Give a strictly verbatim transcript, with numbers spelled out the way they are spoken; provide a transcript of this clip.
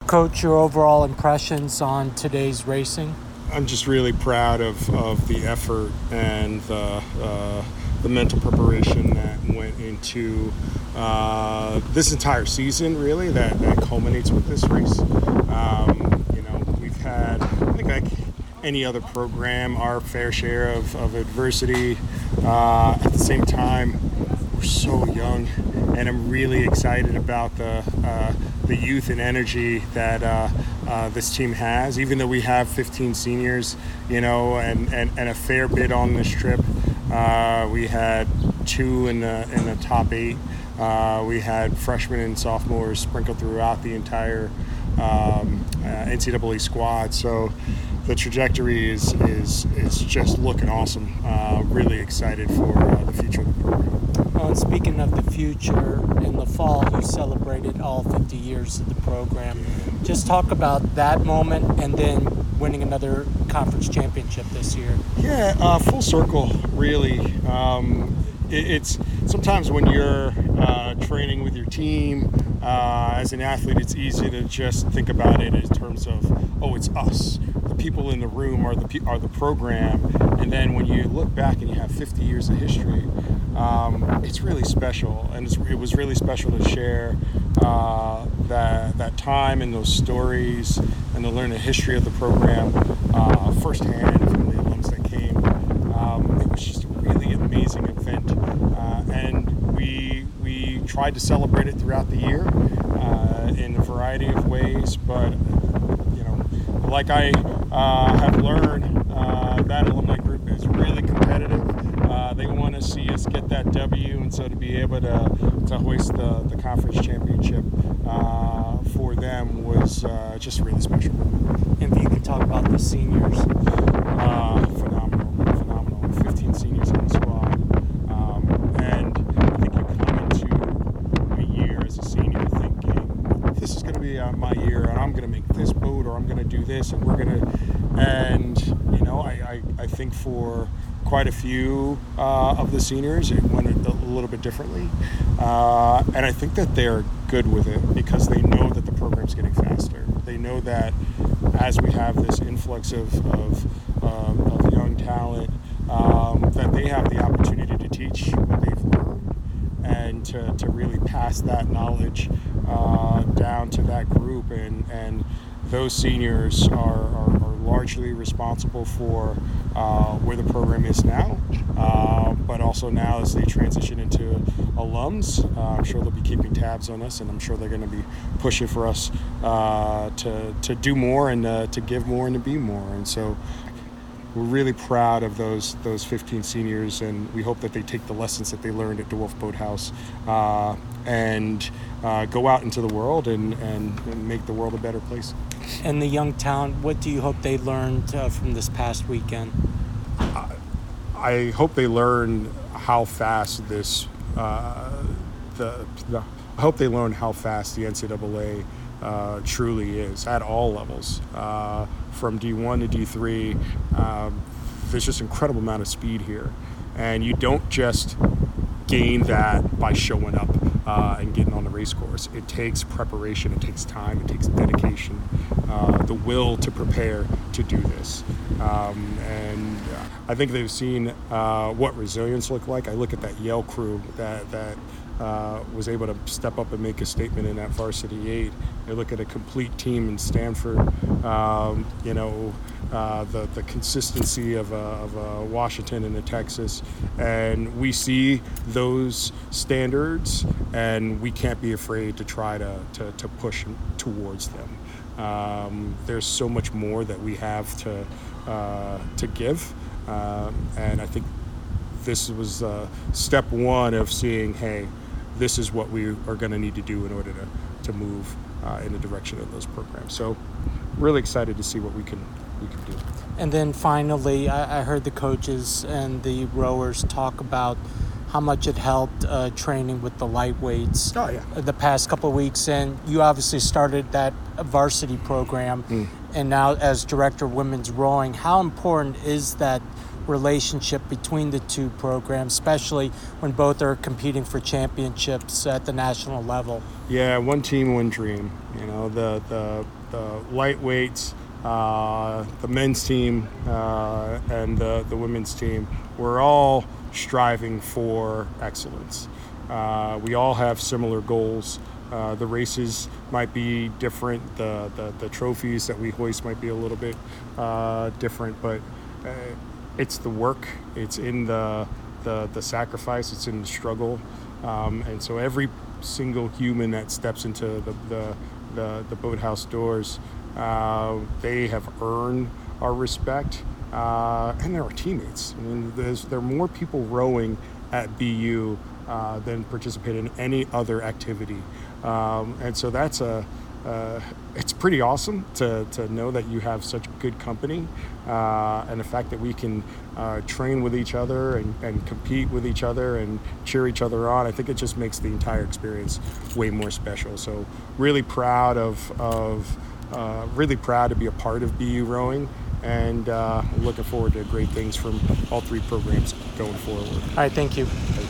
Coach, your overall impressions on today's racing? I'm just really proud of, of the effort and the, uh, the mental preparation that went into uh, this entire season, really, that, that culminates with this race. Um, you know, we've had, I think like any other program, our fair share of, of adversity. Uh, at the same time, we're so young, and I'm really excited about the uh, the youth and energy that uh, uh, this team has. Even though we have fifteen seniors, you know, and, and, and a fair bit on this trip, uh, we had two in the in the top eight. Uh, we had freshmen and sophomores sprinkled throughout the entire um, uh, N C double A squad. So the trajectory is is is just looking awesome. Uh, really excited for uh, the future of the program. Well, and speaking of the future, in the fall you celebrated all fifty years of the program. Just talk about that moment and then winning another conference championship this year. Yeah, uh, full circle, really. Um, it, it's sometimes when you're uh, training with your team uh, as an athlete, it's easy to just think about it in terms of, oh, it's us. The people in the room are the are the program, and then when you look back and you have fifty years of history, um, it's really special, and it's, it was really special to share uh, that that time and those stories, and to learn the history of the program uh, firsthand from the alums that came. Um, it was just a really amazing event, uh, and we we tried to celebrate it throughout the year uh, in a variety of ways, but you know, like I uh, have learned, uh, that alumni group is really competitive. Uh, they want to see us get that W, and so to be able to, to hoist the, the conference championship uh, for them was uh, just really special. And if you could talk about the seniors. Uh, phenomenal, phenomenal. fifteen seniors in the squad. Um, and I think you come into a year as a senior thinking, this is going to be uh, my year, and I'm going to make this boat, or I'm going to do this, and we're going to, and, you know, I, I, I think for quite a few uh, of the seniors, it went a, a little bit differently. Uh, and I think that they're good with it because they know that the program's getting faster. They know that as we have this influx of, of, uh, of young talent, um, that they have the opportunity to teach what they've learned and to, to really pass that knowledge uh, down to that group. And, and those seniors are, are, are largely responsible for uh, where the program is now, uh, but also now as they transition into alums, uh, I'm sure they'll be keeping tabs on us, and I'm sure they're going to be pushing for us uh, to to do more and uh, to give more and to be more. And so we're really proud of those those fifteen seniors, and we hope that they take the lessons that they learned at DeWolf Boathouse uh, and uh, go out into the world and, and, and make the world a better place. And the young talent, what do you hope they learned uh, from this past weekend? I, I hope they learn how fast this, uh, the, the, I hope they learn how fast the N C double A uh, truly is at all levels. Uh, from D one to D three, um, there's just an incredible amount of speed here. And you don't just gain that by showing up uh, and getting on the race course. It takes preparation, it takes time, it takes dedication, uh, the will to prepare to do this. Um, and I think they've seen uh, what resilience looked like. I look at that Yale crew that that uh, was able to step up and make a statement in that varsity eight. I look at a complete team in Stanford, um, you know, uh, the, the consistency of, a, of a Washington and a Texas. And we see those standards, and we can't be afraid to try to, to, to push towards them. Um, there's so much more that we have to, uh, to give. Um, and I think this was uh, step one of seeing, hey, this is what we are going to need to do in order to, to move uh, in the direction of those programs. So really excited to see what we can we can do. And then finally, I, I heard the coaches and the rowers talk about how much it helped uh, training with the lightweights oh, yeah. the past couple of weeks. And you obviously started that varsity program. Mm. And now as director of women's rowing, how important is that relationship between the two programs, especially when both are competing for championships at the national level? Yeah, one team, one dream. You know, the the, the lightweights, uh, the men's team, uh, and the, the women's team, we're all striving for excellence. Uh, we all have similar goals. Uh, the races might be different. The, the, the trophies that we hoist might be a little bit uh, different, but uh, it's the work. It's in the, the, the sacrifice. It's in the struggle. Um, and so every single human that steps into the, the, the, the boathouse doors, uh, they have earned our respect. Uh, and they're our teammates. I mean, there's, there are more people rowing at B U uh, than participate in any other activity. Um, and so that's a, uh, it's pretty awesome to, to know that you have such good company, uh, and the fact that we can uh, train with each other and, and compete with each other and cheer each other on. I think it just makes the entire experience way more special. So really proud of, of uh, really proud to be a part of B U rowing, and uh, looking forward to great things from all three programs going forward. All right, thank you.